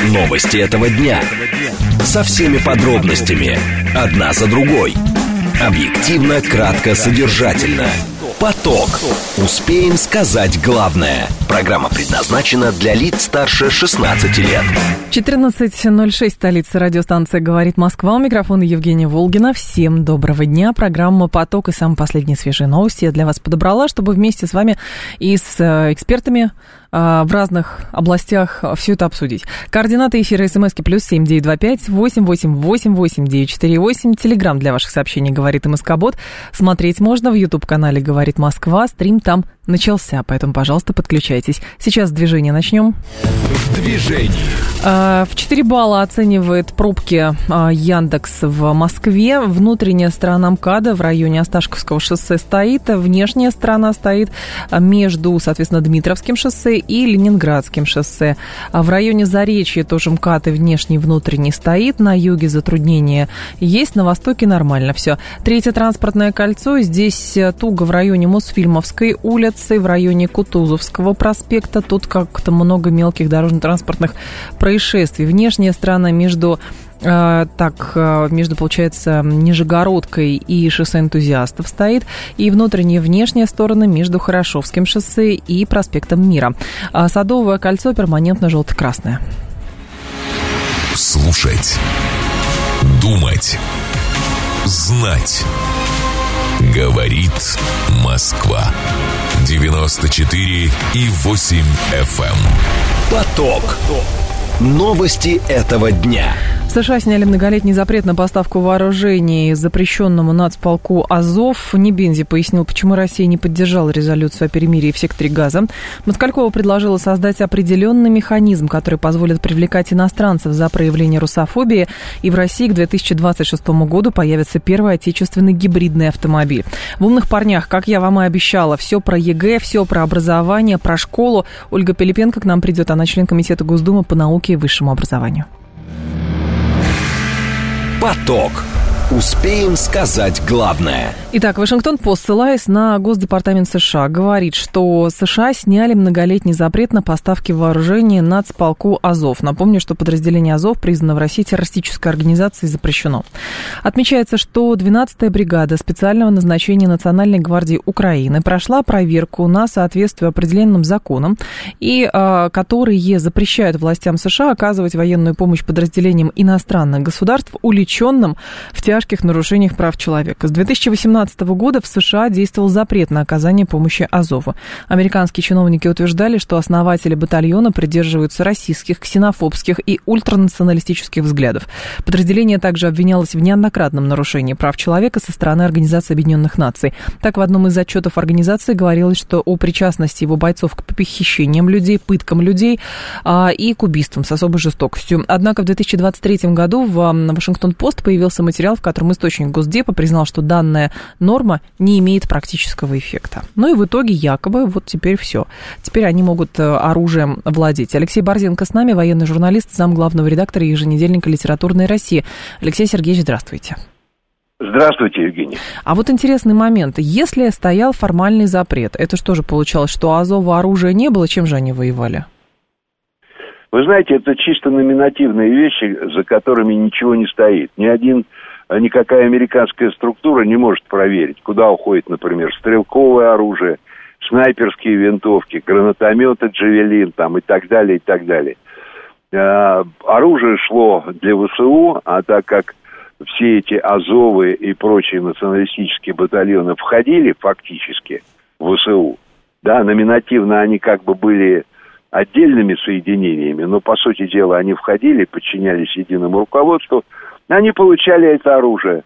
Новости этого дня. Со всеми подробностями. Одна за другой. Объективно, кратко, содержательно. Поток. Успеем сказать главное. Программа предназначена для лиц старше 16 лет. 14:06, столица, радиостанция «Говорит Москва». У микрофона Евгения Волгина. Всем доброго дня. Программа «Поток» и самые последние свежие новости я для вас подобрала, чтобы вместе с вами и с экспертами в разных областях все это обсудить. Координаты эфира СМСки +7 925 888 8948. Телеграм для ваших сообщений «Говорит МСК-бот». Смотреть можно в YouTube-канале «Говорит Москва». Стрим там начался, поэтому, пожалуйста, подключайтесь. Сейчас движение начнем. В движении. В 4 балла оценивает пробки Яндекс в Москве. Внутренняя сторона МКАДа в районе Осташковского шоссе стоит. Внешняя сторона стоит между, соответственно, Дмитровским шоссе и Ленинградским шоссе. В районе Заречья тоже МКАД и внешний, и внутренний стоит. На юге затруднения есть, на востоке нормально все. Третье транспортное кольцо. Здесь туго в районе Мосфильмовской улицы, в районе Кутузовского проспекта. Тут как-то много мелких дорожно-транспортных происшествий. Внешняя сторона между, получается, Нижегородкой и шоссе Энтузиастов стоит, и внутренняя внешняя сторона между Хорошевским шоссе и проспектом Мира. Садовое кольцо перманентно желто-красное. Слушать, думать, знать. Говорит Москва. 94,8 FM. Поток. Новости этого дня. В США сняли многолетний запрет на поставку вооружений запрещенному нацполку «Азов». Небензи пояснил, почему Россия не поддержала резолюцию о перемирии в секторе Газа. Москалькова предложила создать определенный механизм, который позволит привлекать иностранцев за проявление русофобии. И в России к 2026 году появится первый отечественный гибридный автомобиль. В «Умных парнях», как я вам и обещала, все про ЕГЭ, все про образование, про школу. Ольга Пилипенко к нам придет, она член комитета Госдумы по науке и высшему образованию. Поток. Успеем сказать главное. Итак, Вашингтон-Пост, ссылаясь на Госдепартамент США, говорит, что США сняли многолетний запрет на поставки вооружений нацполку «Азов». Напомню, что подразделение «Азов» признано в России террористической организацией и запрещено. Отмечается, что 12-я бригада специального назначения Национальной гвардии Украины прошла проверку на соответствие определенным законам, и которые запрещают властям США оказывать военную помощь подразделениям иностранных государств, уличенным в тяжких нарушениях прав человека. С 2018 года в США действовал запрет на оказание помощи Азову. Американские чиновники утверждали, что основатели батальона придерживаются российских, ксенофобских и ультранационалистических взглядов. Подразделение также обвинялось в неоднократном нарушении прав человека со стороны Организации Объединенных Наций. Так, в одном из отчетов организации говорилось, что о причастности его бойцов к похищениям людей, пыткам людей и к убийствам с особой жестокостью. Однако в 2023 году в Вашингтон-Пост появился материал, в котором источник Госдепа признал, что данная норма не имеет практического эффекта. Ну и в итоге якобы вот теперь все. Теперь они могут оружием владеть. Алексей Борзенко с нами, военный журналист, замглавного редактора еженедельника «Литературная Россия». Алексей Сергеевич, здравствуйте. Здравствуйте, Евгений. А вот интересный момент. Если стоял формальный запрет, это что же получалось, что у Азова оружия не было? Чем же они воевали? Вы знаете, это чисто номинативные вещи, за которыми ничего не стоит. Никакая американская структура не может проверить, куда уходит, например, стрелковое оружие, снайперские винтовки, гранатометы «Джавелин» там, и так далее, и так далее. Оружие шло для ВСУ, а так как все эти Азовы и прочие националистические батальоны входили фактически в ВСУ, да, номинативно они как бы были отдельными соединениями, но, по сути дела, они входили, подчинялись единому руководству, они получали это оружие.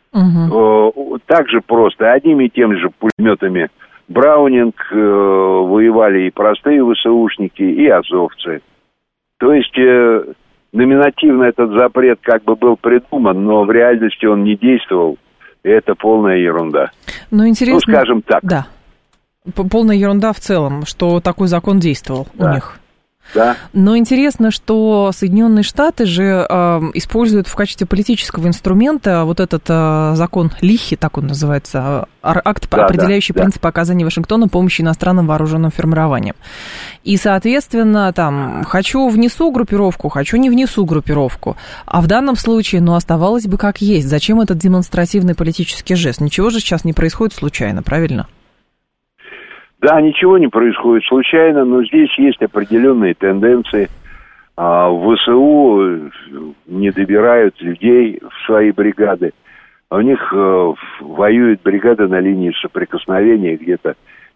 Так же просто, одними и теми же пулеметами Браунинг воевали и простые ВСУшники, и азовцы. То есть номинативно этот запрет как бы был придуман, но в реальности он не действовал, и это полная ерунда. Но интересно, ну, скажем так. Да. Полная ерунда в целом, что такой закон действовал у них. Да. Но интересно, что Соединенные Штаты же используют в качестве политического инструмента вот этот закон Лихи, так он называется, акт, определяющий принципы оказания Вашингтоном помощи иностранным вооруженным формированиям. И, соответственно, там, хочу внесу группировку, хочу не внесу группировку. А в данном случае, оставалось бы как есть. Зачем этот демонстративный политический жест? Ничего же сейчас не происходит случайно, правильно? Да, ничего не происходит случайно, но здесь есть определенные тенденции. В ВСУ не добирают людей в свои бригады. У них воюют бригады на линии соприкосновения где-то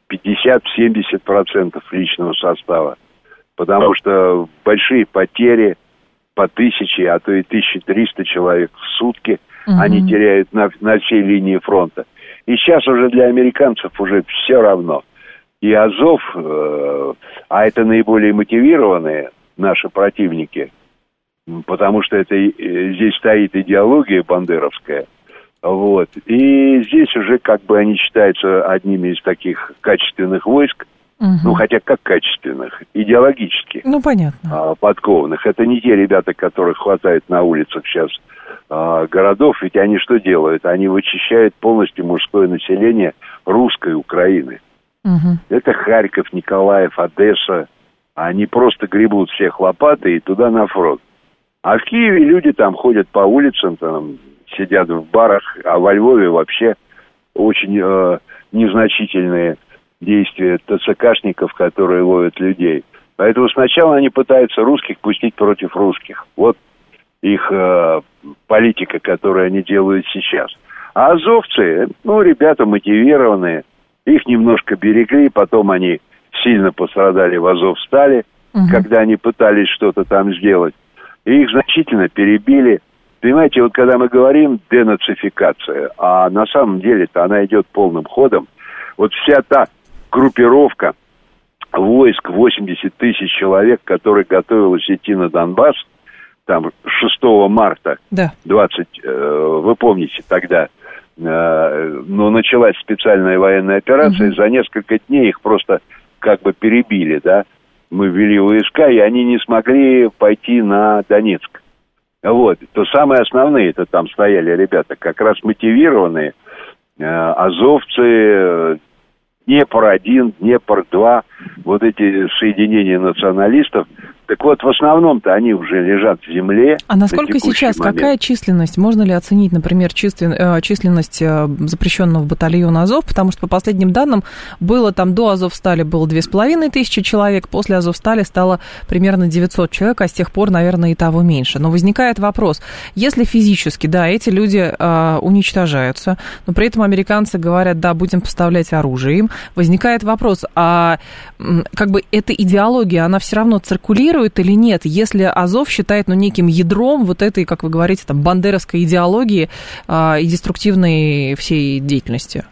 50-70% личного состава. Потому что большие потери по 1000, а то и 1300 человек в сутки они теряют на всей линии фронта. И сейчас уже для американцев уже все равно. И Азов, а это наиболее мотивированные наши противники, потому что это здесь стоит идеология бандеровская, вот. И здесь уже как бы они считаются одними из таких качественных войск, хотя как качественных, идеологически. Понятно. Подкованных. Это не те ребята, которых хватает на улицах сейчас городов, ведь они что делают? Они вычищают полностью мужское население русской Украины. Это Харьков, Николаев, Одесса. Они просто гребут всех лопатой и туда на фронт. А в Киеве люди там ходят по улицам, там, сидят в барах, а во Львове вообще очень незначительные действия ТЦКшников, которые ловят людей. Поэтому сначала они пытаются русских пустить против русских. Вот их политика, которую они делают сейчас. А азовцы, ребята мотивированные, их немножко берегли, потом они сильно пострадали в Азовстале, когда они пытались что-то там сделать. И их значительно перебили. Понимаете, вот когда мы говорим денацификация, а на самом деле-то она идет полным ходом, вот вся та группировка войск, 80 тысяч человек, которая готовилась идти на Донбасс, там 6 марта, вы помните тогда, началась специальная военная операция, за несколько дней их просто как бы перебили, да, мы ввели войска, и они не смогли пойти на Донецк. Вот, то самые основные, это там стояли ребята, как раз мотивированные, азовцы, Днепр-1, Днепр-2, вот эти соединения националистов. Так вот, в основном-то они уже лежат в земле. А насколько сейчас, какая численность? Можно ли оценить, например, численность запрещенного батальона Азов? Потому что, по последним данным, было там до Азовстали было 2500 человек, после Азовстали стало примерно 900 человек, а с тех пор, наверное, и того меньше. Но возникает вопрос, если физически, да, эти люди уничтожаются, но при этом американцы говорят, да, будем поставлять оружие им, возникает вопрос, а как бы эта идеология, она все равно циркулирует или нет, если Азов считает, неким ядром вот этой, как вы говорите, там, бандеровской идеологии и деструктивной всей деятельности?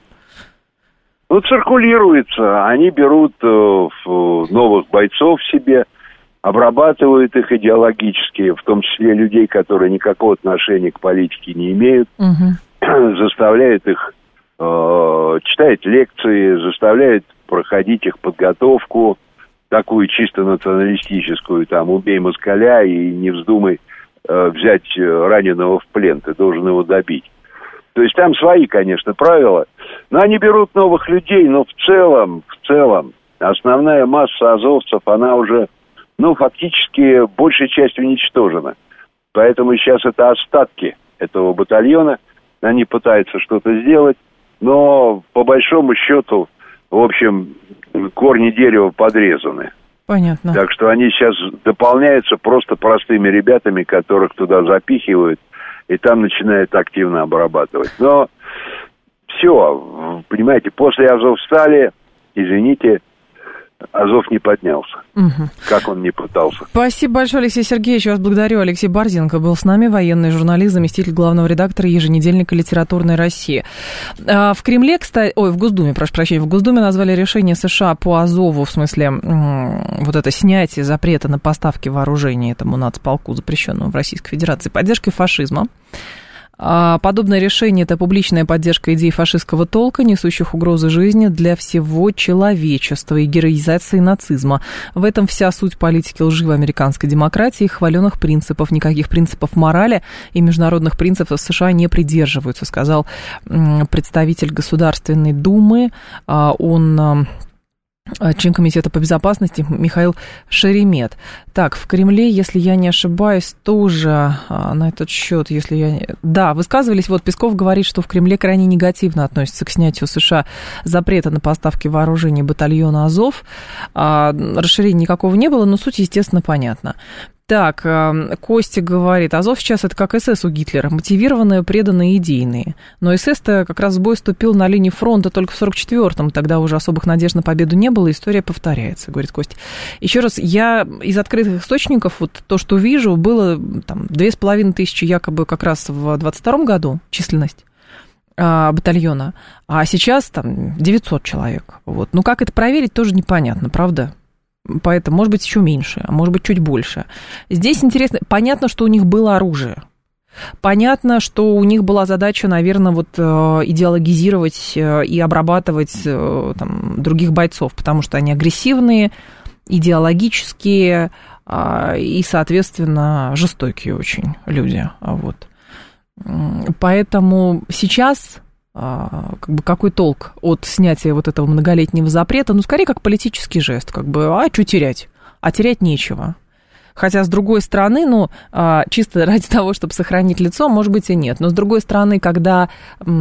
Циркулируется. Они берут новых бойцов себе, обрабатывают их идеологически, в том числе людей, которые никакого отношения к политике не имеют, заставляют их читать лекции, заставляют проходить их подготовку, такую чисто националистическую, там, убей москаля и не вздумай взять раненого в плен, ты должен его добить. То есть там свои, конечно, правила, но они берут новых людей, но в целом, основная масса азовцев, она уже, фактически, большей частью уничтожена. Поэтому сейчас это остатки этого батальона, они пытаются что-то сделать, но по большому счету, в общем, корни дерева подрезаны. Понятно. Так что они сейчас дополняются просто простыми ребятами, которых туда запихивают, и там начинают активно обрабатывать. Но все, понимаете, после Азовстали, извините, Азов не поднялся, как он не пытался. Спасибо большое, Алексей Сергеевич, вас благодарю. Алексей Борзенко был с нами, военный журналист, заместитель главного редактора еженедельника «Литературная Россия». В Кремле, кстати, в Госдуме, прошу прощения, в Госдуме назвали решение США по Азову, в смысле, вот это снятие запрета на поставки вооружения этому нацполку, запрещенному в Российской Федерации, поддержкой фашизма. Подобное решение – это публичная поддержка идей фашистского толка, несущих угрозы жизни для всего человечества и героизации нацизма. В этом вся суть политики лживой американской демократии и хваленых принципов. Никаких принципов морали и международных принципов США не придерживаются, сказал представитель Государственной Думы. Он... член комитета по безопасности Михаил Шеремет. Так, в Кремле, если я не ошибаюсь, тоже на этот счет, Да, высказывались, вот Песков говорит, что в Кремле крайне негативно относятся к снятию США запрета на поставки вооружений батальона Азов. Расширения никакого не было, но суть, естественно, понятна. Так, Костя говорит, Азов сейчас это как СС у Гитлера, мотивированные, преданные, идейные. Но СС-то как раз в бой вступил на линии фронта только в 44-м, тогда уже особых надежд на победу не было, история повторяется, говорит Костя. Еще раз, я из открытых источников, вот то, что вижу, было там 2500 якобы как раз в 22-м году численность батальона, а сейчас там 900 человек. Вот. Ну, как это проверить, тоже непонятно, правда? Поэтому, может быть, еще меньше, а может быть, чуть больше. Здесь интересно, понятно, что у них было оружие. Понятно, что у них была задача, наверное, вот идеологизировать и обрабатывать там, других бойцов, потому что они агрессивные, идеологические и, соответственно, жестокие очень люди. Вот. Поэтому сейчас... как бы какой толк от снятия вот этого многолетнего запрета? Ну, скорее, как политический жест, как бы, что терять? А терять нечего. Хотя, с другой стороны, ну, чисто ради того, чтобы сохранить лицо, может быть, и нет. Но, с другой стороны, когда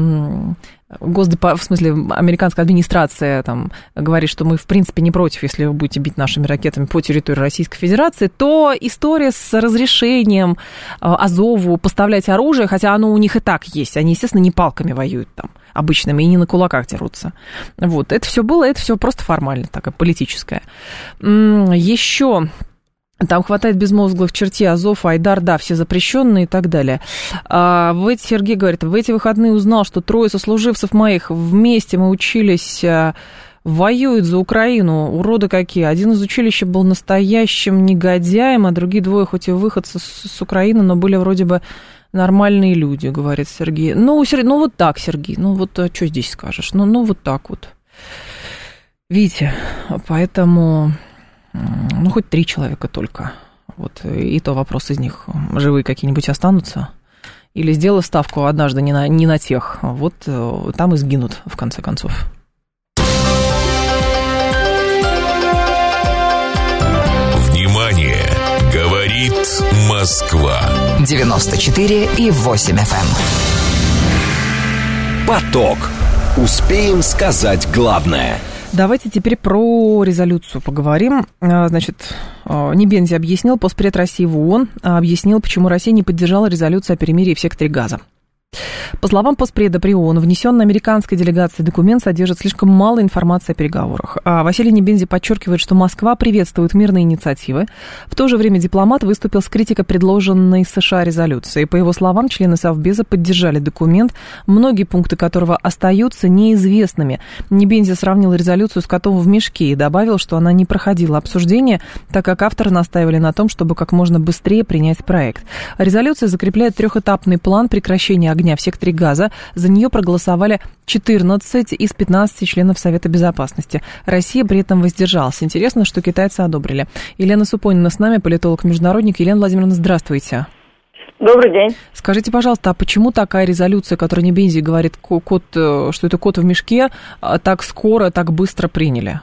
в смысле, американская администрация там говорит, что мы, в принципе, не против, если вы будете бить нашими ракетами по территории Российской Федерации, то история с разрешением Азову поставлять оружие, хотя оно у них и так есть, они, естественно, не палками воюют там обычными и не на кулаках дерутся. Вот, это все было, это все просто формально, такая политическая. Еще... Там хватает безмозглых чертей, Азов, Айдар, да, все запрещенные и так далее. Сергей говорит, в эти выходные узнал, что 3 сослуживцев моих вместе мы учились, воюют за Украину, уроды какие. Один из училища был настоящим негодяем, а другие 2, хоть и выходцы с Украины, но были вроде бы нормальные люди, говорит Сергей. Ну вот так, Сергей, ну вот что здесь скажешь? Ну вот так вот. Видите, поэтому... Ну, хоть 3 человека только. Вот. И то вопрос из них, живые какие-нибудь останутся. Или сделав ставку однажды не на тех. Вот там и сгинут, в конце концов. Внимание! Говорит Москва. 94,8 FM. Поток. Успеем сказать главное. Давайте теперь про резолюцию поговорим. Значит, Небензи объяснил, постпред России в ООН объяснил, почему Россия не поддержала резолюцию о перемирии в секторе Газа. По словам постпреда при ООН, внесенный американской делегацией документ содержит слишком мало информации о переговорах. Василий Небензи подчеркивает, что Москва приветствует мирные инициативы. В то же время дипломат выступил с критикой предложенной США резолюции. По его словам, члены Совбеза поддержали документ, многие пункты которого остаются неизвестными. Небензи сравнил резолюцию с котом в мешке и добавил, что она не проходила обсуждение, так как авторы настаивали на том, чтобы как можно быстрее принять проект. Резолюция закрепляет 3-этапный план прекращения огня в секторе Газа. За нее проголосовали 14 из 15 членов Совета Безопасности. Россия при этом воздержалась. Интересно, что китайцы одобрили. Елена Супонина с нами, политолог-международник. Елена Владимировна, здравствуйте. Добрый день. Скажите, пожалуйста, а почему такая резолюция, которая Небензи говорит, что это кот в мешке, так скоро, так быстро приняли?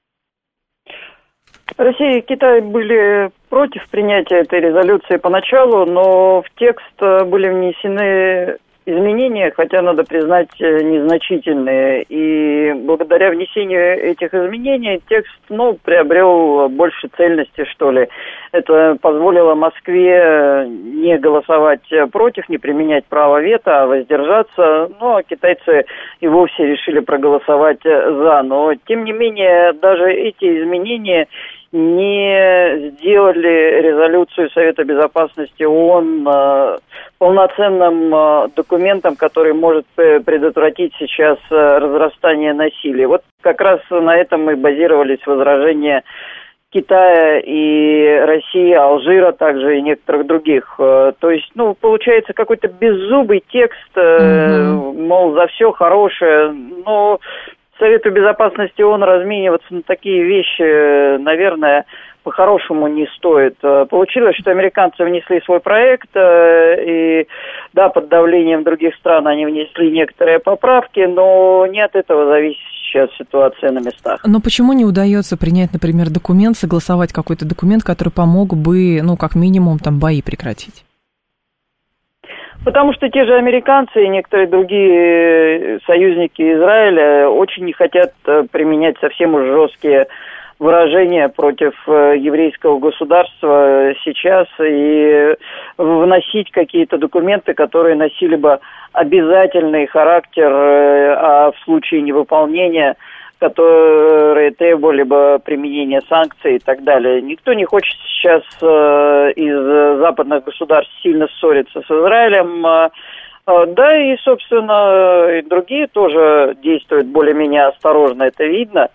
Россия и Китай были против принятия этой резолюции поначалу, но в текст были внесены изменения, хотя, надо признать, незначительные. И благодаря внесению этих изменений текст, приобрел больше цельности, что ли. Это позволило Москве не голосовать против, не применять право вето, а воздержаться. А китайцы и вовсе решили проголосовать за. Но, тем не менее, даже эти изменения не сделали резолюцию Совета Безопасности ООН полноценным документом, который может предотвратить сейчас разрастание насилия. Вот как раз на этом и базировались возражения Китая и России, Алжира также и некоторых других. То есть, получается какой-то беззубый текст, мол, за все хорошее. Но Совету Безопасности ООН размениваться на такие вещи, наверное, по-хорошему не стоит. Получилось, что американцы внесли свой проект, и, да, под давлением других стран они внесли некоторые поправки, но не от этого зависит сейчас ситуация на местах. Но почему не удается принять, например, документ, согласовать какой-то документ, который помог бы, как минимум, там, бои прекратить? Потому что те же американцы и некоторые другие союзники Израиля очень не хотят применять совсем уж жесткие выражения против еврейского государства сейчас и вносить какие-то документы, которые носили бы обязательный характер, а в случае невыполнения, которые требовали бы применения санкций и так далее. Никто не хочет сейчас из западных государств сильно ссориться с Израилем. Да и, собственно, и другие тоже действуют более-менее осторожно, это видно.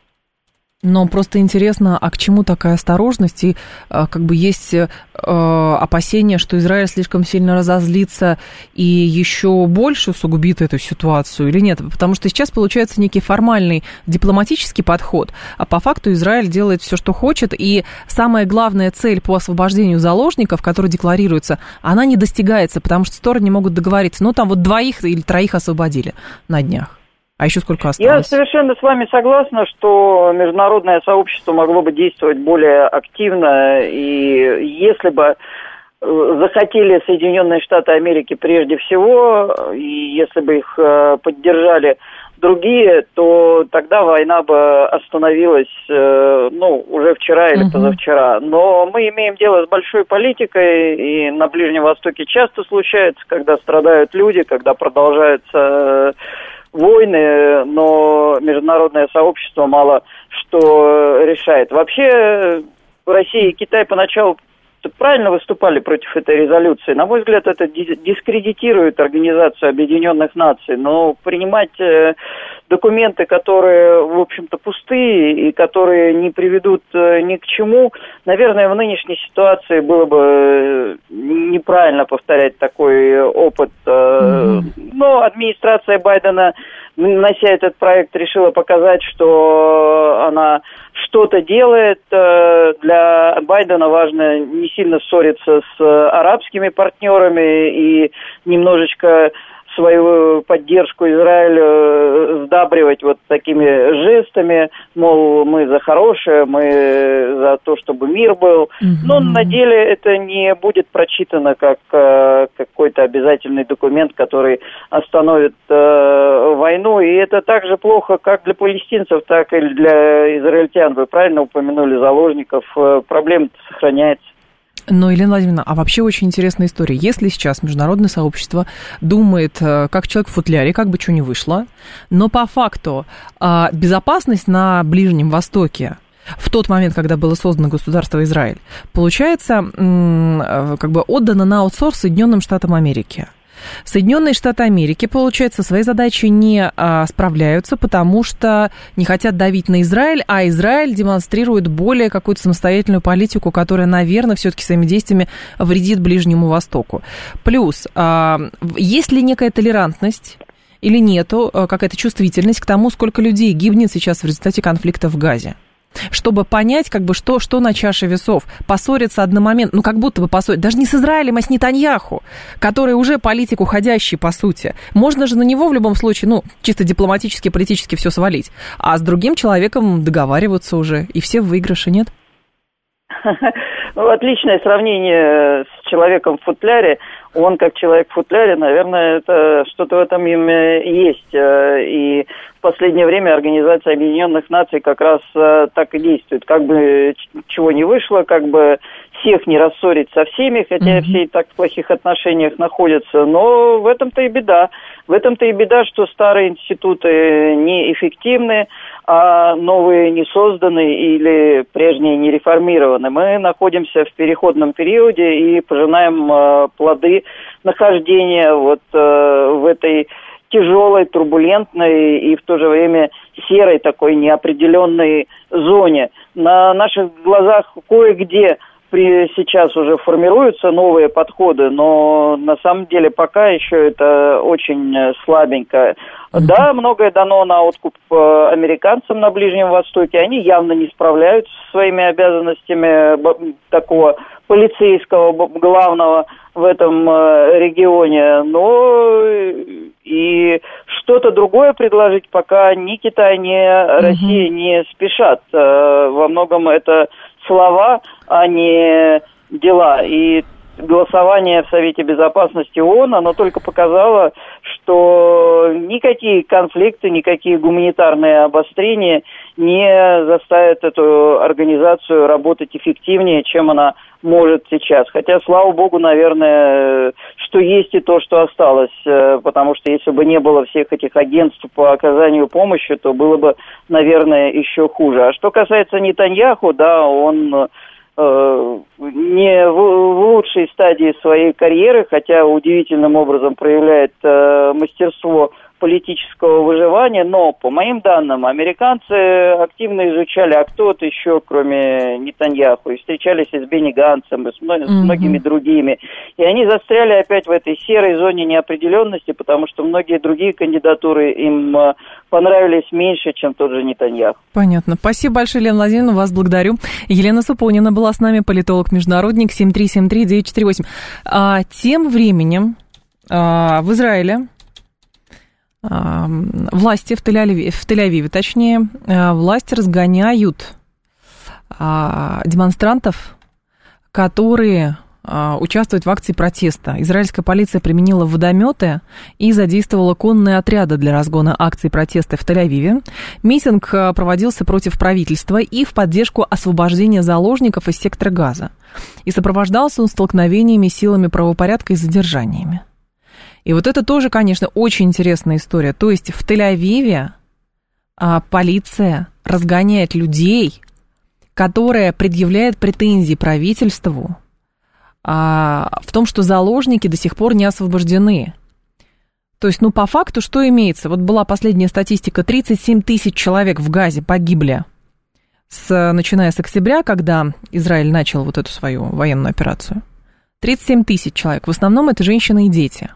Но просто интересно, а к чему такая осторожность? И есть опасения, что Израиль слишком сильно разозлится и еще больше усугубит эту ситуацию или нет? Потому что сейчас получается некий формальный дипломатический подход, а по факту Израиль делает все, что хочет, и самая главная цель по освобождению заложников, которая декларируется, она не достигается, потому что стороны не могут договориться. 2 или 3 освободили на днях. А еще сколько осталось? Я совершенно с вами согласна, что международное сообщество могло бы действовать более активно, и если бы захотели Соединенные Штаты Америки прежде всего, и если бы их поддержали другие, то тогда война бы остановилась, уже вчера или позавчера. Но мы имеем дело с большой политикой, и на Ближнем Востоке часто случается, когда страдают люди, когда продолжаются войны, но международное сообщество мало что решает. Вообще, Россия и Китай поначалу правильно выступали против этой резолюции. На мой взгляд, это дискредитирует Организацию Объединенных Наций. Но принимать документы, которые, в общем-то, пустые и которые не приведут ни к чему, наверное, в нынешней ситуации было бы неправильно повторять такой опыт. Но администрация Байдена, внося этот проект, решила показать, что она что-то делает. Для Байдена важно не сильно ссориться с арабскими партнерами и немножечко свою поддержку Израилю сдабривать вот такими жестами, мол, мы за хорошее, мы за то, чтобы мир был. Но на деле это не будет прочитано как какой-то обязательный документ, который остановит войну. И это так же плохо как для палестинцев, так и для израильтян. Вы правильно упомянули заложников. Проблема-то сохраняется. Но, Елена Владимировна, а вообще очень интересная история. Если сейчас международное сообщество думает, как человек в футляре, как бы что ни вышло, но по факту безопасность на Ближнем Востоке в тот момент, когда было создано государство Израиль, получается, отдана на аутсорс Соединенным Штатам Америки. Соединенные Штаты Америки, получается, своей задачей не справляются, потому что не хотят давить на Израиль, а Израиль демонстрирует более какую-то самостоятельную политику, которая, наверное, все-таки своими действиями вредит Ближнему Востоку. Плюс, есть ли некая толерантность или нету, какая-то чувствительность к тому, сколько людей гибнет сейчас в результате конфликта в Газе? Чтобы понять, что на чаше весов. Поссориться одномоментно, как будто бы поссориться, даже не с Израилем, а с Нетаньяху, который уже политик уходящий, по сути. Можно же на него в любом случае, чисто дипломатически, политически все свалить. А с другим человеком договариваться уже, и все в выигрыше, нет? Отличное сравнение с человеком в футляре. Он, как человек в футляре, наверное, это что-то в этом есть. И в последнее время Организация Объединенных Наций как раз так и действует. Как бы чего не вышло, как бы всех не рассорить со всеми, хотя все и так в плохих отношениях находятся. Но в этом-то и беда. В этом-то и беда, что старые институты неэффективны, а новые не созданы или прежние не реформированы. Мы находимся в переходном периоде и пожинаем плоды нахождения в этой тяжелой, турбулентной и в то же время серой такой неопределенной зоне. На наших глазах кое-где сейчас уже формируются новые подходы, но на самом деле пока еще это очень слабенько. Да, многое дано на откуп американцам на Ближнем Востоке. Они явно не справляются со своими обязанностями такого полицейского главного в этом регионе. Но и что-то другое предложить пока ни Китай, ни Россия не спешат. Во многом это слова, а не дела. И голосование в Совете Безопасности ООН, оно только показало, что никакие конфликты, никакие гуманитарные обострения не заставят эту организацию работать эффективнее, чем она может сейчас. Хотя, слава богу, наверное, что есть и то, что осталось. Потому что если бы не было всех этих агентств по оказанию помощи, то было бы, наверное, еще хуже. А что касается Нетаньяху, да, он не в лучшей стадии своей карьеры, хотя удивительным образом проявляет мастерство политического выживания, но, по моим данным, американцы активно изучали, а кто-то еще, кроме Нетаньяху, и встречались и с Бенни Ганцем, и с многими другими. И они застряли опять в этой серой зоне неопределенности, потому что многие другие кандидатуры им понравились меньше, чем тот же Нетаньяху. Понятно. Спасибо большое, Елена Владимировна, вас благодарю. Елена Супонина была с нами, политолог-международник, 7373948. Тем временем в Израиле власти в Тель-Авиве, точнее, власти разгоняют демонстрантов, которые участвуют в акции протеста. Израильская полиция применила водометы и задействовала конные отряды для разгона акций протеста в Тель-Авиве. Митинг проводился против правительства и в поддержку освобождения заложников из сектора Газа. И сопровождался он столкновениями с силами правопорядка и задержаниями. И вот это тоже, конечно, очень интересная история. То есть в Тель-Авиве полиция разгоняет людей, которые предъявляют претензии правительству в том, что заложники до сих пор не освобождены. То есть, по факту, что имеется? Вот была последняя статистика, 37 тысяч человек в Газе погибли, начиная с октября, когда Израиль начал вот эту свою военную операцию. 37 тысяч человек, в основном это женщины и дети.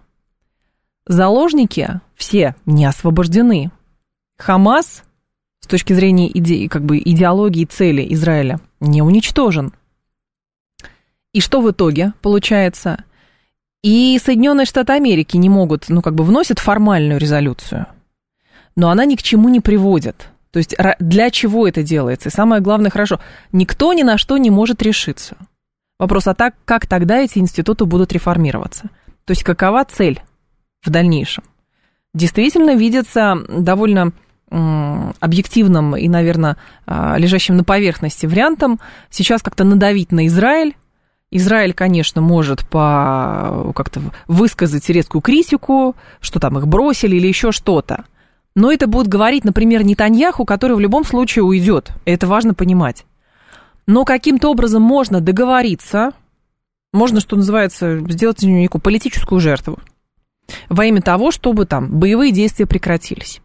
Заложники все не освобождены. Хамас, с точки зрения идеологии и цели Израиля, не уничтожен. И что в итоге получается? И Соединенные Штаты Америки не могут, вносят формальную резолюцию, но она ни к чему не приводит. То есть для чего это делается? И самое главное, никто ни на что не может решиться. Вопрос, как тогда эти институты будут реформироваться? То есть какова цель в дальнейшем? Действительно видится довольно объективным и, наверное, лежащим на поверхности вариантом сейчас как-то надавить на Израиль. Израиль, конечно, может как-то высказать резкую критику, что там их бросили или еще что-то. Но это будет говорить, например, Нетаньяху, который в любом случае уйдет. Это важно понимать. Но каким-то образом можно договориться, можно, что называется, сделать некую политическую жертву во имя того, чтобы там боевые действия прекратились.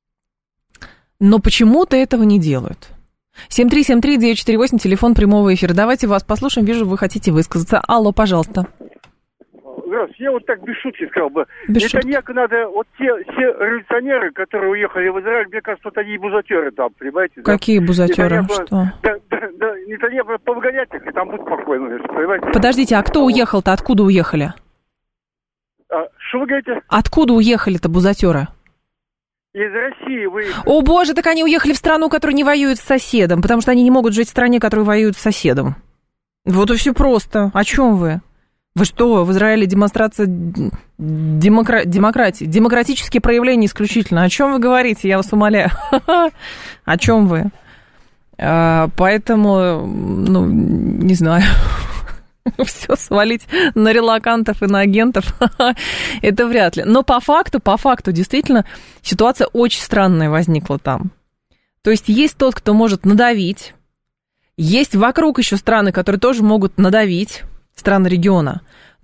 Но почему-то этого не делают. 7373948, телефон прямого эфира. Давайте вас послушаем. Вижу, вы хотите высказаться. Алло, пожалуйста. Здравствуйте. Я так без шутки сказал бы. Нетаньяху надо, все революционеры, которые уехали в Израиль, мне кажется, вот они бузатеры там, понимаете? Какие бузатеры? Что? Нетаньяху повыгонять их, и там будут спокойно, понимаете? Подождите, а кто уехал-то? Откуда уехали? Что вы говорите? Откуда уехали-то бузатеры? Из России выехали. О, боже, так они уехали в страну, которая не воюет с соседом, потому что они не могут жить в стране, которая воюет с соседом. Вот и все просто. О чем вы? Вы что, в Израиле демонстрация демократии, демократические проявления исключительно. О чем вы говорите, я вас умоляю? О чем вы? Поэтому, не знаю... Все свалить на релокантов и на агентов, это вряд ли. Но по факту, действительно, ситуация очень странная возникла там. То есть тот, кто может надавить, есть вокруг еще страны, которые тоже могут надавить, страны региона,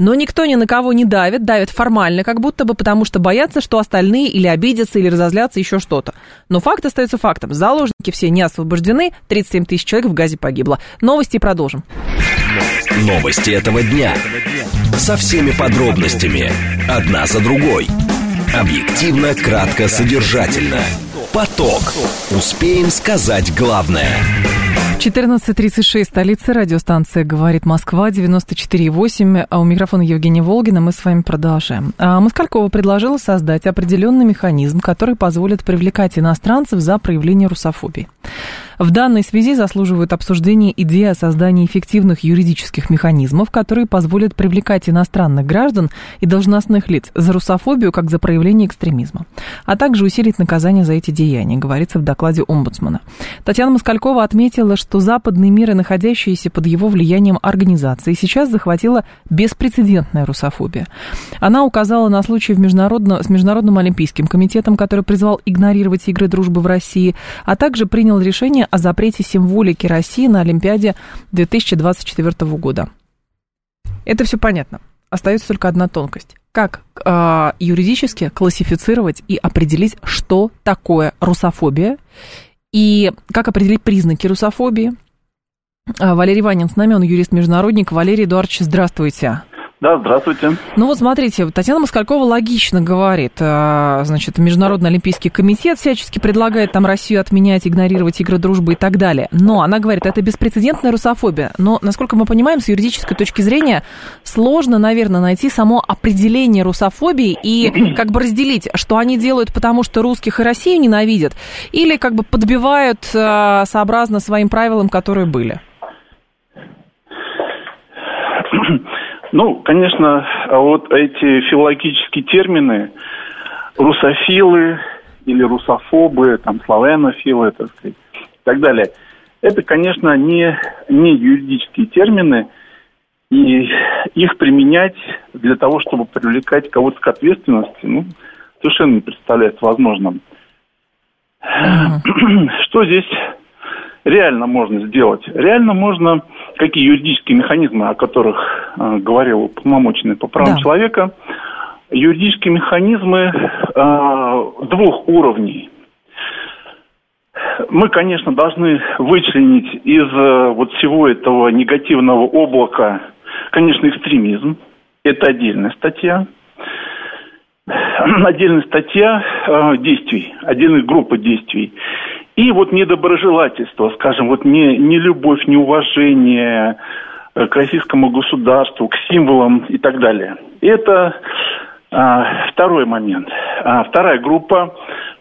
но никто ни на кого не давит, давит формально, как будто бы, потому что боятся, что остальные или обидятся, или разозлятся, еще что-то. Но факт остается фактом. Заложники все не освобождены, 37 тысяч человек в Газе погибло. Новости продолжим. Новости этого дня. Со всеми подробностями. Одна за другой. Объективно, кратко, содержательно. Поток. Успеем сказать главное. 14:36, столица, радиостанция «Говорит Москва», 94,8. А у микрофона Евгения Волгина. Мы с вами продолжаем. Москалькова предложила создать определенный механизм, который позволит привлекать иностранцев за проявление русофобии. В данной связи заслуживают обсуждения идеи о создании эффективных юридических механизмов, которые позволят привлекать иностранных граждан и должностных лиц за русофобию, как за проявление экстремизма, а также усилить наказание за эти деяния, говорится в докладе омбудсмена. Татьяна Москалькова отметила, что западный мир и находящиеся под его влиянием организации сейчас захватила беспрецедентная русофобия. Она указала на случай с Международным олимпийским комитетом, который призвал игнорировать игры дружбы в России, а также принял решение о запрете символики России на Олимпиаде 2024 года. Это все понятно. Остается только одна тонкость. Как юридически классифицировать и определить, что такое русофобия, и как определить признаки русофобии. Валерий Ванин с нами, он юрист-международник. Валерий Эдуардович, здравствуйте. Да, здравствуйте. Ну вот смотрите, Татьяна Москалькова логично говорит, значит, Международный олимпийский комитет всячески предлагает там Россию отменять, игнорировать игры дружбы и так далее. Но она говорит, это беспрецедентная русофобия. Но, насколько мы понимаем, с юридической точки зрения сложно, наверное, найти само определение русофобии и как бы разделить, что они делают потому, что русских и Россию ненавидят, или как бы подбивают сообразно своим правилам, которые были. Ну, конечно, вот эти филологические термины, русофилы или русофобы, там, славянофилы, так сказать, и так далее, это, конечно, не юридические термины, и их применять для того, чтобы привлекать кого-то к ответственности, ну, совершенно не представляется возможным. Что здесь реально можно сделать? Реально можно, какие юридические механизмы, о которых говорил уполномоченный по правам человека, юридические механизмы двух уровней. Мы, конечно, должны вычленить из вот всего этого негативного облака, конечно, экстремизм. Это отдельная статья. Отдельная статья действий, отдельная группа действий. И вот недоброжелательство, скажем, вот не любовь, неуважение к российскому государству, к символам и так далее. Это второй момент. Вторая группа,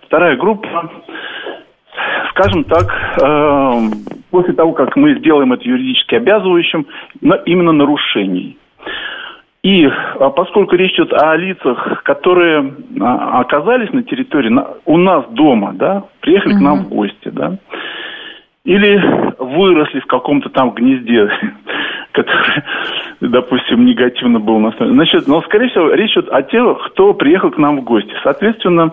скажем так, после того, как мы сделаем это юридически обязывающим, именно нарушений. И поскольку речь идет о лицах, которые оказались на территории у нас дома, да, приехали к нам в гости, да, или выросли в каком-то там гнезде, который, допустим, негативно был настроен. Значит, но, скорее всего, речь идет о тех, кто приехал к нам в гости. Соответственно,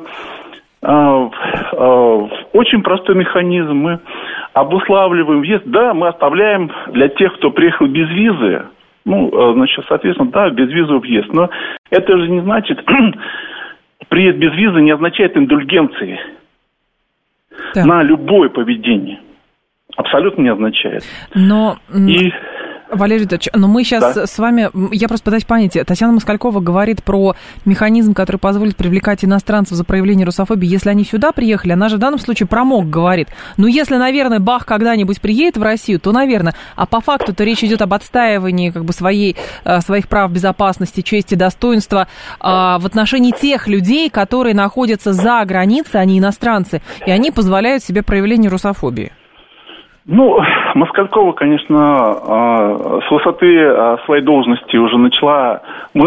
очень простой механизм. Мы обуславливаем въезд. Да, мы оставляем для тех, кто приехал без визы. Ну, значит, соответственно, да, безвизовый въезд. Но это же не значит, приезд без визы не означает индульгенции на любое поведение. Абсолютно не означает. Но... Валерий Ильич, но мы сейчас с вами, я просто пытаюсь понять, Татьяна Москалькова говорит про механизм, который позволит привлекать иностранцев за проявление русофобии, если они сюда приехали, она же в данном случае про МОК говорит. Ну, если, наверное, Бах когда-нибудь приедет в Россию, то, наверное, а по факту-то речь идет об отстаивании как бы своих прав безопасности, чести, достоинства в отношении тех людей, которые находятся за границей, они иностранцы, и они позволяют себе проявление русофобии. Ну, Москалькова, конечно, с высоты своей должности уже начала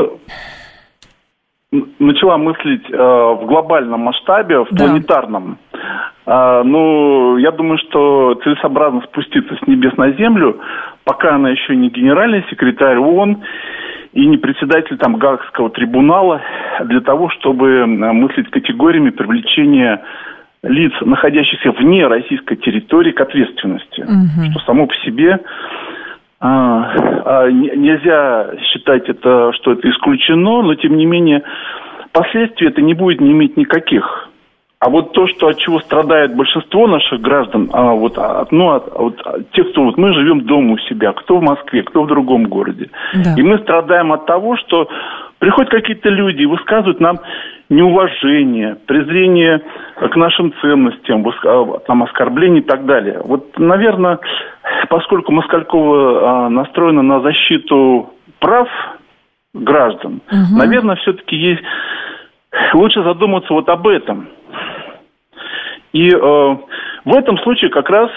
мыслить в глобальном масштабе, в планетарном. Ну, я думаю, что целесообразно спуститься с небес на землю, пока она еще не генеральный секретарь ООН и не председатель там Гаагского трибунала, для того, чтобы мыслить категориями привлечения лиц, находящихся вне российской территории, к ответственности. Что само по себе нельзя считать это, что это исключено, но тем не менее последствий это не будет не иметь никаких. А вот то, от чего страдает большинство наших граждан, тех, кто мы живем дома у себя, кто в Москве, кто в другом городе. Да. И мы страдаем от того, что приходят какие-то люди и высказывают нам неуважение, презрение к нашим ценностям, оскорбления и так далее. Вот, наверное, поскольку Москалькова настроена на защиту прав граждан, наверное, все-таки есть лучше задуматься вот об этом. И в этом случае как раз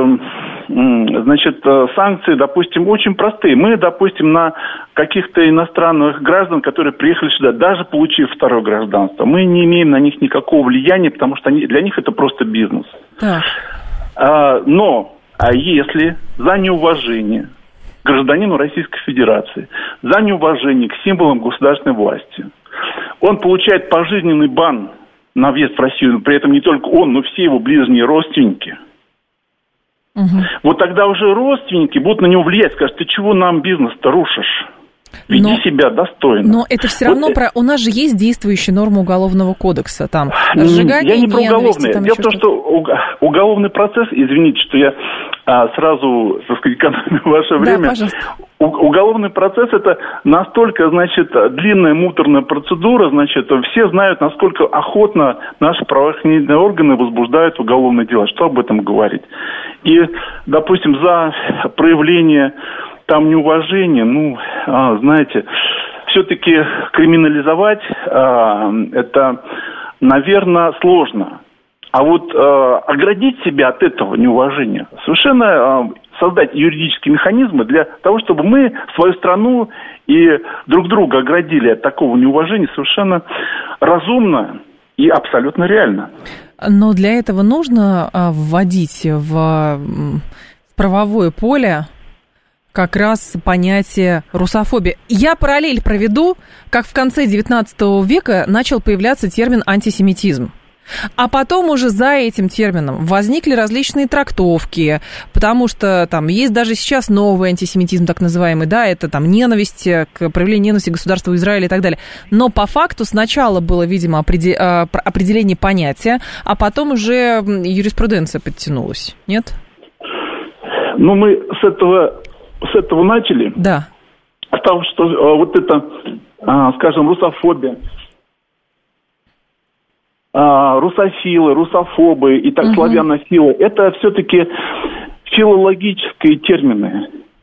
санкции, допустим, очень простые. Мы, допустим, на каких-то иностранных граждан, которые приехали сюда, даже получив второе гражданство, мы не имеем на них никакого влияния, потому что для них это просто бизнес. Так. Но если за неуважение к гражданину Российской Федерации, за неуважение к символам государственной власти, он получает пожизненный бан на въезд в Россию, при этом не только он, но все его ближние родственники. Вот тогда уже родственники будут на него влиять, скажут, ты чего нам бизнес-то рушишь? Веди себя достойно. Но это все равно у нас же есть действующая норма Уголовного кодекса. Там разжигание я не про уголовный. Дело в том, что уголовный процесс, извините, что я сразу, так сказать, экономлю ваше время. Пожалуйста. Уголовный процесс это настолько, длинная муторная процедура, все знают, насколько охотно наши правоохранительные органы возбуждают уголовное дело. Что об этом говорить? И, допустим, за проявление неуважения, все-таки криминализовать это, наверное, сложно. А вот оградить себя от этого неуважения, совершенно создать юридические механизмы для того, чтобы мы свою страну и друг друга оградили от такого неуважения, совершенно разумно и абсолютно реально. Но для этого нужно вводить в правовое поле как раз понятие русофобии. Я параллель проведу, как в конце XIX века начал появляться термин антисемитизм. А потом уже за этим термином возникли различные трактовки, потому что есть даже сейчас новый антисемитизм, так называемый, это ненависть, проявление ненависти к государству Израиля и так далее. Но по факту сначала было, видимо, определение понятия, а потом уже юриспруденция подтянулась, нет? Мы с этого начали. Да. С того, что русофобия, русофилы, русофобы и славянофилы, это все-таки филологические термины.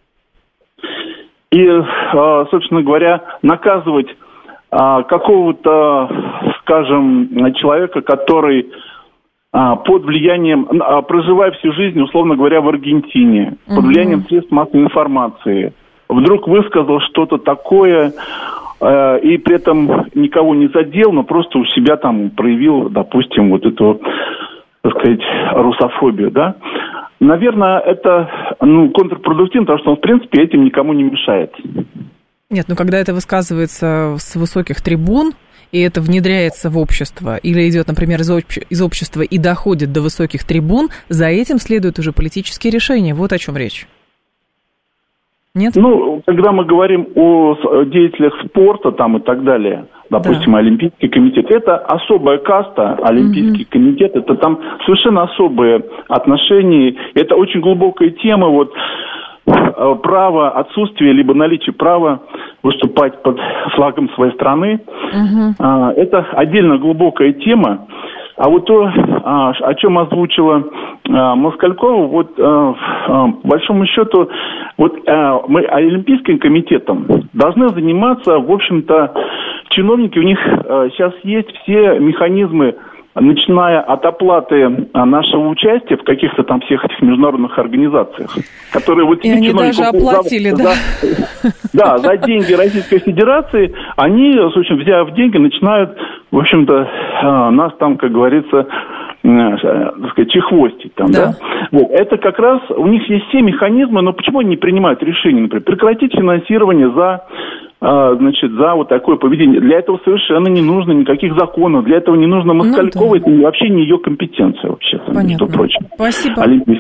И, собственно говоря, наказывать какого-то, человека, который под влиянием, проживая всю жизнь, условно говоря, в Аргентине, под влиянием средств массовой информации, вдруг высказал что-то такое, и при этом никого не задел, но просто у себя проявил, допустим, эту, так сказать, русофобию, да. Наверное, это контрпродуктивно, потому что он, в принципе, этим никому не мешает. Нет, когда это высказывается с высоких трибун, и это внедряется в общество, или идет, например, из общества и доходит до высоких трибун, за этим следуют уже политические решения. Вот о чем речь. Нет? Когда мы говорим о деятелях спорта и так далее, допустим, Олимпийский комитет, это особая каста, Олимпийский комитет, это совершенно особые отношения, это очень глубокая тема, право, отсутствие либо наличие права выступать под флагом своей страны, это отдельно глубокая тема. А то, о чем озвучила Москалькова, по большому счету, мы Олимпийским комитетом должны заниматься, в общем-то, чиновники, у них сейчас есть все механизмы, начиная от оплаты нашего участия в каких-то всех этих международных организациях, которые и они даже оплатили, за деньги Российской Федерации, они, в общем, взяв деньги, начинают, в общем-то, нас как говорится, так сказать, чехвостить да? Это как раз, у них есть все механизмы, но почему они не принимают решение, например, прекратить финансирование за такое поведение. Для этого совершенно не нужно никаких законов, для этого не нужно Москалькова, это вообще не ее компетенция, вообще-то, между прочим. Спасибо. Олимпийский.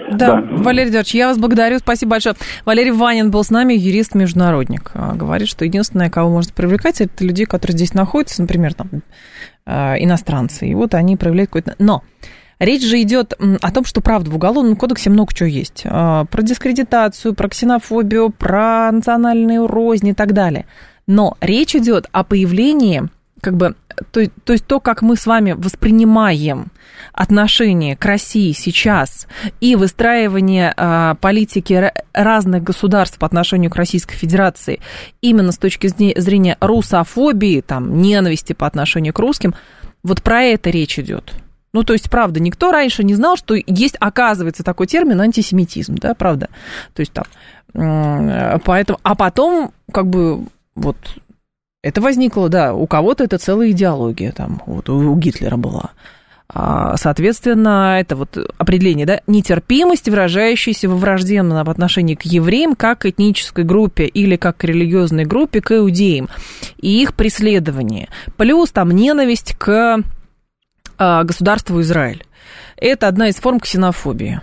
Да, Валерий Эдуардович, я вас благодарю, спасибо большое. Валерий Ванин был с нами, юрист-международник. Говорит, что единственное, кого можно привлекать, это людей, которые здесь находятся, например, там, иностранцы. И вот они проявляют какой-то... Но речь же идет о том, что, правда, в Уголовном кодексе много чего есть. Про дискредитацию, про ксенофобию, про национальную рознь и так далее. Но речь идет о появлении... Как бы, то есть то, как мы с вами воспринимаем отношение к России сейчас и выстраивание политики разных государств по отношению к Российской Федерации именно с точки зрения русофобии, там, ненависти по отношению к русским, вот про это речь идет. Ну, то есть, правда, никто раньше не знал, что есть, оказывается, такой термин антисемитизм, да, правда? То есть там, поэтому, а потом, как бы, вот... Это возникло, да, у кого-то это целая идеология, там, вот у Гитлера была. Соответственно, это вот определение, да, нетерпимость, выражающаяся во враждебном отношении к евреям как к этнической группе или как к религиозной группе, к иудеям, и их преследование. Плюс там ненависть к государству Израиль. Это одна из форм ксенофобии.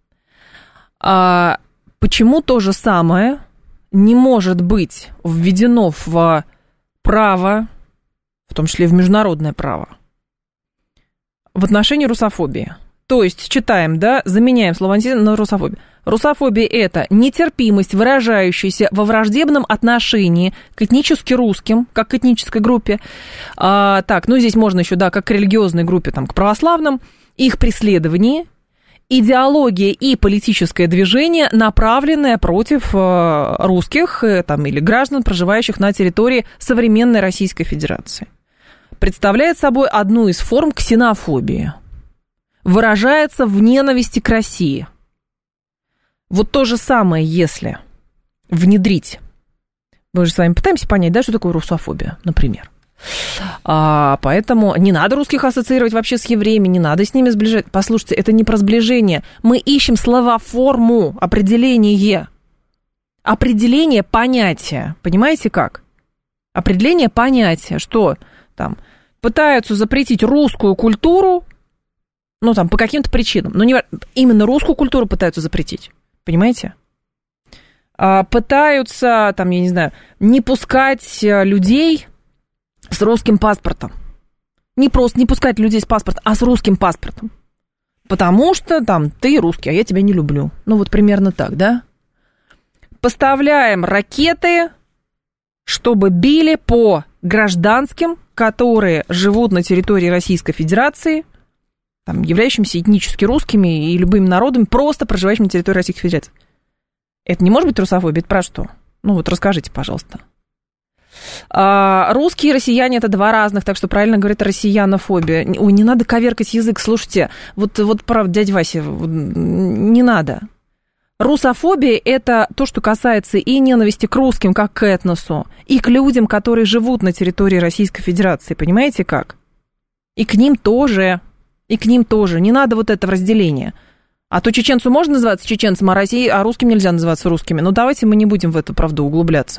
Почему то же самое не может быть введено в право, в том числе в международное право, в отношении русофобии? То есть, читаем, да, заменяем слово антисемитизм на русофобию. Русофобия – это нетерпимость, выражающаяся во враждебном отношении к этнически русским, как к этнической группе. Так, ну здесь можно еще, да, как к религиозной группе, там, к православным, их преследование, идеология и политическое движение, направленное против русских там, или граждан, проживающих на территории современной Российской Федерации. Представляет собой одну из форм ксенофобии. Выражается в ненависти к России. Вот то же самое, если внедрить. Мы же с вами пытаемся понять, да, что такое русофобия, например. Поэтому не надо русских ассоциировать вообще с евреями, не надо с ними сближать. Послушайте, это не про сближение. Мы ищем словоформу, определение. Определение понятия. Понимаете как? Определение понятия, что там пытаются запретить русскую культуру, ну там по каким-то причинам. Но не, именно русскую культуру пытаются запретить. Понимаете? Пытаются, там, я не знаю, не пускать людей с русским паспортом. Не просто не пускать людей с паспортом, а с русским паспортом. Потому что там ты русский, а я тебя не люблю. Ну вот примерно так, да? Поставляем ракеты, чтобы били по гражданским, которые живут на территории Российской Федерации, там, являющимися этнически русскими и любыми народами, просто проживающими на территории Российской Федерации. Это не может быть русофобия? Это про что? Ну вот расскажите, пожалуйста. Русские и россияне – это два разных, так что правильно говорят россиянофобия. Ой, не надо коверкать язык, слушайте, вот правда, дядя Вася, не надо. Русофобия – это то, что касается и ненависти к русским, как к этносу, и к людям, которые живут на территории Российской Федерации, понимаете как? И к ним тоже, не надо вот этого разделения. А то чеченцу можно называться чеченцем, а русским нельзя называться русскими. Но давайте мы не будем в эту правду углубляться.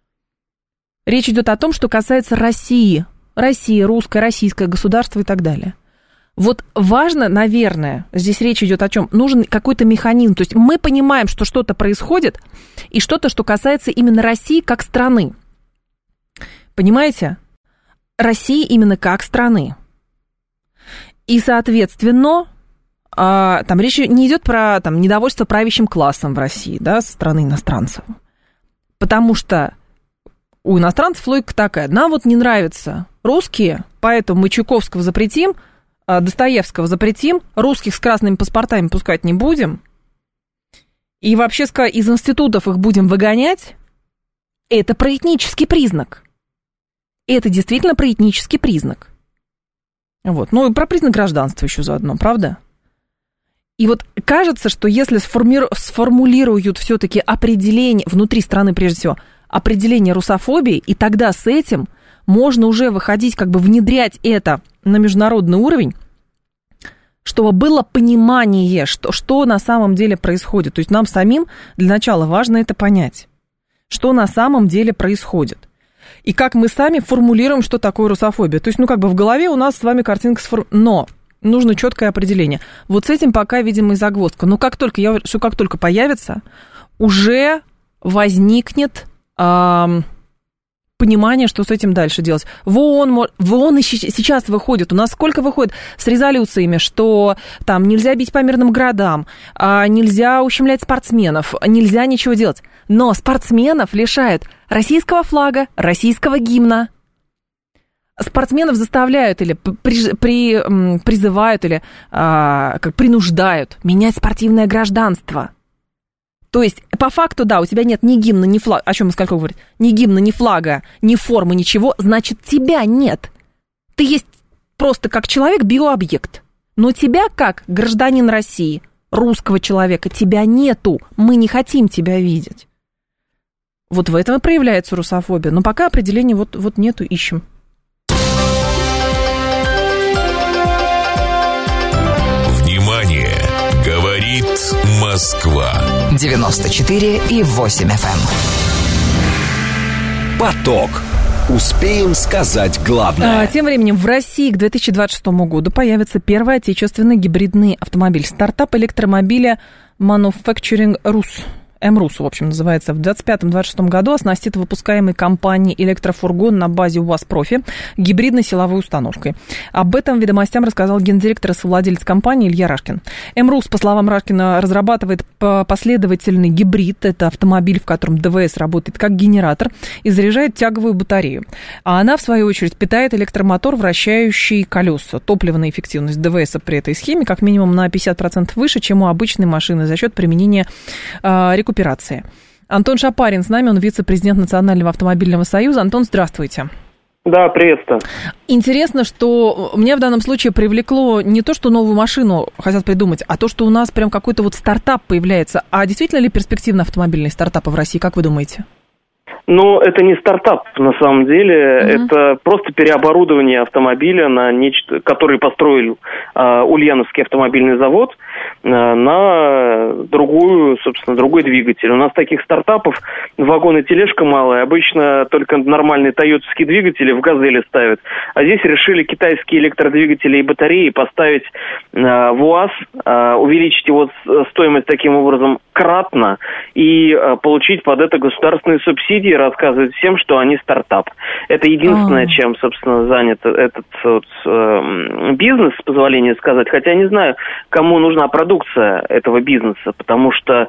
Речь идет о том, что касается России. Россия, русское, российское государство и так далее. Вот важно, наверное, здесь речь идет о чем? Нужен какой-то механизм. То есть мы понимаем, что что-то происходит, и что-то, что касается именно России как страны. Понимаете? России именно как страны. И, соответственно, там речь не идет про там, недовольство правящим классом в России, да, со стороны иностранцев. Потому что у иностранцев логика такая: нам вот не нравятся русские, поэтому мы Чайковского запретим, Достоевского запретим, русских с красными паспортами пускать не будем, и вообще из институтов их будем выгонять. Это про этнический признак. Это действительно про этнический признак. Вот. Ну и про признак гражданства еще заодно, правда? И вот кажется, что если сформулируют все-таки определение, внутри страны прежде всего, определение русофобии, и тогда с этим можно уже выходить, как бы внедрять это на международный уровень, чтобы было понимание, что на самом деле происходит. То есть нам самим для начала важно это понять, что на самом деле происходит. И как мы сами формулируем, что такое русофобия. То есть, ну, как бы в голове у нас с вами картинка Но Нужно четкое определение. Вот с этим пока, видимо, и загвоздка. Но как только появится, уже возникнет понимание, что с этим дальше делать. В ООН сейчас выходит, у нас сколько выходит с резолюциями, что там нельзя бить по мирным городам, нельзя ущемлять спортсменов, нельзя ничего делать. Но спортсменов лишают российского флага, российского гимна. Спортсменов заставляют или призывают, или принуждают менять спортивное гражданство. То есть, по факту, да, у тебя нет ни гимна, ни флага, о чем мы сколько говорим, ни гимна, ни флага, ни формы, ничего, значит, тебя нет. Ты есть просто как человек, биообъект. Но тебя, как гражданин России, русского человека, тебя нету. Мы не хотим тебя видеть. Вот в этом и проявляется русофобия. Но пока определения вот нету, ищем. Внимание! Говорит Москва. 94,8 FM. Поток. Успеем сказать главное. Тем временем в России к 2026 году появится первый отечественный гибридный автомобиль. Стартап электромобиля Manufacturing Rus. МРУС, в общем, называется, в 2025-2026 году оснастит выпускаемый компанией электрофургон на базе УАЗ-Профи гибридной силовой установкой. Об этом «Ведомостям» рассказал гендиректор и совладелец компании Илья Рашкин. МРУС, по словам Рашкина, разрабатывает последовательный гибрид. Это автомобиль, в котором ДВС работает как генератор и заряжает тяговую батарею. А она, в свою очередь, питает электромотор, вращающий колеса. Топливная эффективность ДВС при этой схеме как минимум на 50% выше, чем у обычной машины за счет применения рекуперации. Антон Шапарин с нами, он вице-президент Национального автомобильного союза. Антон, здравствуйте. Да, приветствую. Интересно, что меня в данном случае привлекло не то, что новую машину хотят придумать, а то, что у нас прям какой-то вот стартап появляется. А действительно ли перспективны автомобильные стартапы в России, как вы думаете? Ну, это не стартап, на самом деле. Это просто переоборудование автомобиля на нечто, который построил Ульяновский автомобильный завод, на другой двигатель. У нас таких стартапов вагон и тележка малая. Обычно только нормальные тойотовские двигатели в «Газели» ставят. А здесь решили китайские электродвигатели и батареи поставить в УАЗ, увеличить его стоимость таким образом кратно и получить под это государственные субсидии, рассказывать всем, что они стартап. Это единственное, чем, собственно, занят этот бизнес, с позволения сказать. Хотя не знаю, кому нужна продукция этого бизнеса, потому что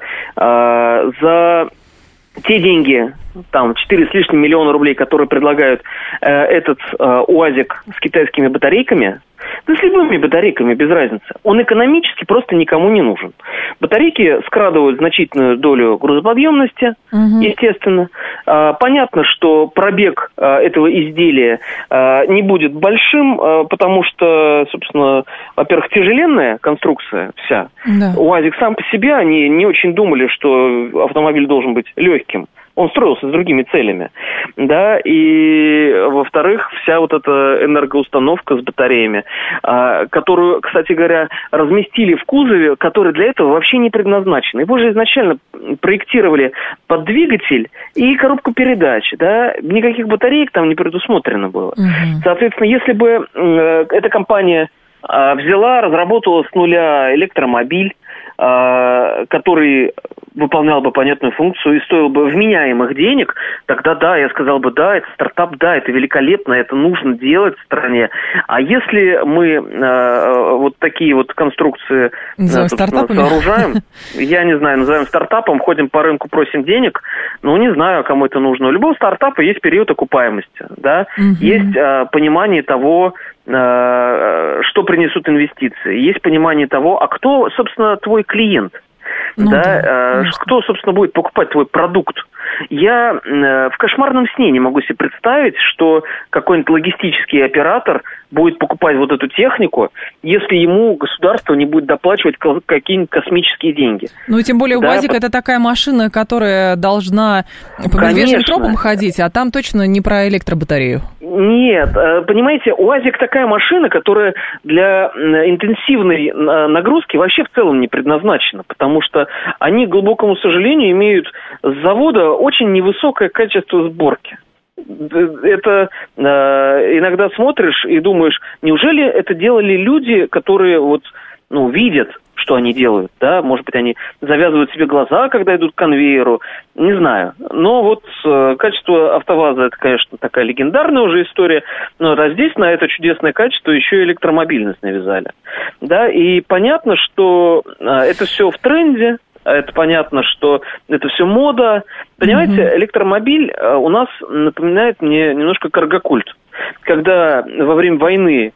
за те деньги, там, 4 с лишним миллиона рублей, которые предлагают этот УАЗик с китайскими батарейками, да с любыми батарейками, без разницы, он экономически просто никому не нужен. Батарейки скрадывают значительную долю грузоподъемности, естественно. Понятно, что пробег этого изделия не будет большим, потому что, собственно, во-первых, тяжеленная конструкция вся. Да. УАЗик сам по себе, они не очень думали, что автомобиль должен быть легким. Он строился с другими целями, да, и, во-вторых, вся вот эта энергоустановка с батареями, которую, кстати говоря, разместили в кузове, который для этого вообще не предназначен. Его же изначально проектировали под двигатель и коробку передач, да, никаких батареек там не предусмотрено было. Соответственно, если бы эта компания взяла, разработала с нуля электромобиль, который выполнял бы понятную функцию и стоил бы вменяемых денег, тогда да, я сказал бы, да, это стартап, да, это великолепно, это нужно делать в стране. А если мы вот такие вот конструкции сооружаем, я не знаю, называем стартапом, ходим по рынку, просим денег, ну, не знаю, кому это нужно. У любого стартапа есть период окупаемости, да, есть понимание того, что принесут инвестиции, есть понимание того, а кто, собственно, твой клиент. Ну, да, кто, собственно, будет покупать твой продукт. Я в кошмарном сне не могу себе представить, что какой-нибудь логистический оператор будет покупать вот эту технику, если ему государство не будет доплачивать какие-нибудь космические деньги. Ну и тем более УАЗик это такая машина, которая должна по медвежьим тропам ходить, а там точно не про электробатарею. Нет, понимаете, УАЗик такая машина, которая для интенсивной нагрузки вообще в целом не предназначена, потому что они, к глубокому сожалению, имеют с завода очень невысокое качество сборки. это иногда смотришь и думаешь, неужели это делали люди, которые видят, что они делают, да, может быть, они завязывают себе глаза, когда идут к конвейеру, не знаю. Но качество АвтоВАЗа, это, конечно, такая легендарная уже история, но здесь на это чудесное качество еще и электромобильность навязали, да, и понятно, что это все в тренде, это понятно, что это все мода. Понимаете, электромобиль у нас напоминает мне немножко каргокульт. Когда во время войны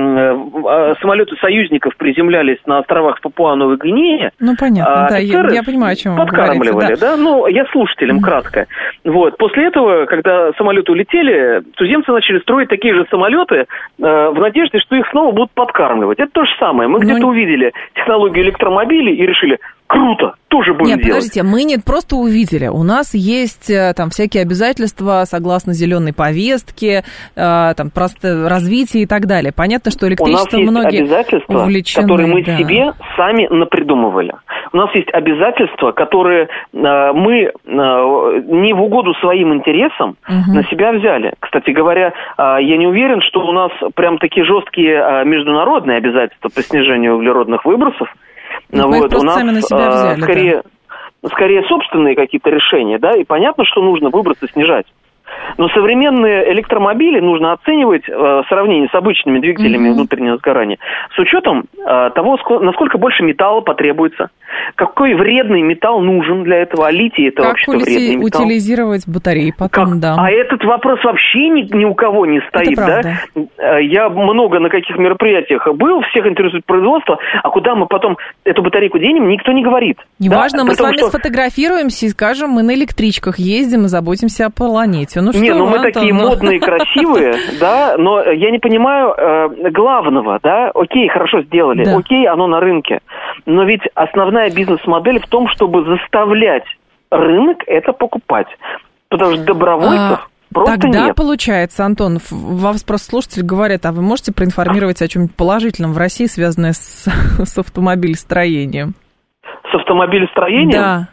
самолеты союзников приземлялись на островах Папуа-Новой Гвинеи, понятно, да, я понимаю, о чем вы подкармливали, говорите, да. Я слушателям кратко. После этого, когда самолеты улетели, туземцы начали строить такие же самолеты в надежде, что их снова будут подкармливать. Это то же самое. Мы где-то увидели технологию электромобилей и решили, круто, тоже будем делать. Нет, подождите, мы не просто увидели. У нас есть там всякие обязательства согласно зеленой повестке, там просто развитие и так далее. Понятно, что электричество многие обязательства, увлечены, которые мы себе сами напридумывали. У нас есть обязательства, которые мы не в угоду своим интересам на себя взяли. Кстати говоря, я не уверен, что у нас прям такие жесткие международные обязательства по снижению углеродных выбросов. Мы их просто сами на себя взяли, скорее собственные какие-то решения, да, и понятно, что нужно выбросы снижать. Но современные электромобили нужно оценивать в сравнении с обычными двигателями внутреннего сгорания с учетом того, насколько больше металла потребуется, какой вредный металл нужен для этого, а литий это вообще-то вредный металл. Как утилизировать батареи потом, да. А этот вопрос вообще ни у кого не стоит, да? Я много на каких мероприятиях был, всех интересует производство, а куда мы потом эту батарейку денем, никто не говорит. Неважно, мы с вами сфотографируемся и скажем, мы на электричках ездим и заботимся о планете. Мы такие модные, красивые, да, но я не понимаю главного, да, окей, хорошо сделали, окей, оно на рынке, но ведь основная бизнес-модель в том, чтобы заставлять рынок это покупать, потому что добровольцев просто тогда нет. Получается, Антон, вас просто слушатели говорят, а вы можете проинформировать о чем-нибудь положительном в России, связанное с автомобилестроением? С автомобилестроением? Да.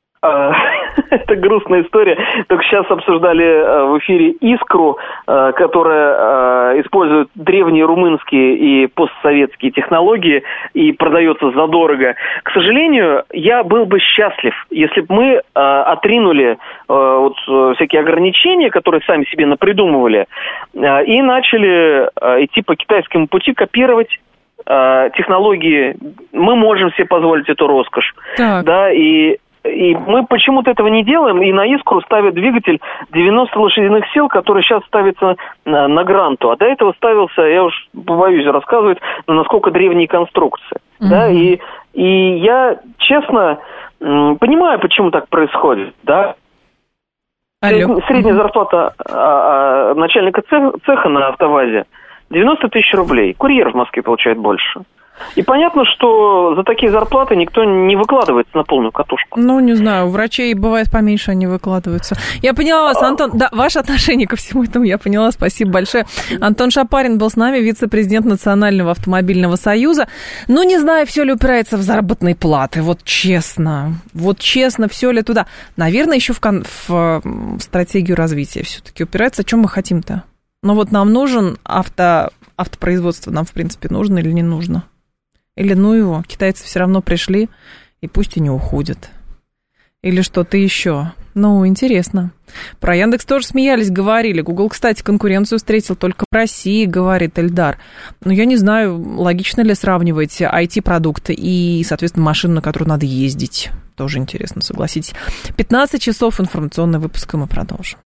Это грустная история. Только сейчас обсуждали в эфире «Искру», которая использует древние румынские и постсоветские технологии и продается задорого. К сожалению, я был бы счастлив, если бы мы отринули всякие ограничения, которые сами себе напридумывали, и начали идти по китайскому пути, копировать технологии. Мы можем себе позволить эту роскошь. Так. Да, и мы почему-то этого не делаем, и на «Искру» ставят двигатель 90 лошадиных сил, который сейчас ставится на «Гранту». А до этого ставился, я уж побоюсь рассказывать, насколько древние конструкции. Да? И я, честно, понимаю, почему так происходит. Да? Средняя зарплата начальника цеха на «АвтоВАЗе» 90 тысяч рублей. Курьер в Москве получает больше. И понятно, что за такие зарплаты никто не выкладывается на полную катушку. Не знаю, у врачей бывает поменьше, они выкладываются. Я поняла вас, Антон. Да, ваше отношение ко всему этому я поняла, спасибо большое. Антон Шапарин был с нами, вице-президент Национального автомобильного союза. Не знаю, все ли упирается в заработные платы, честно, все ли туда. Наверное, еще в стратегию развития все-таки упирается. О чем мы хотим-то? Нам нужен автопроизводство, нам, в принципе, нужно или не нужно? Или его, китайцы все равно пришли, и пусть и не уходят. Или что-то еще. Интересно. Про Яндекс тоже смеялись, говорили. Google, кстати, конкуренцию встретил только в России, говорит Эльдар. Я не знаю, логично ли сравнивать IT-продукты и, соответственно, машину, на которую надо ездить. Тоже интересно, согласитесь. 15 часов, информационный выпуск, и мы продолжим.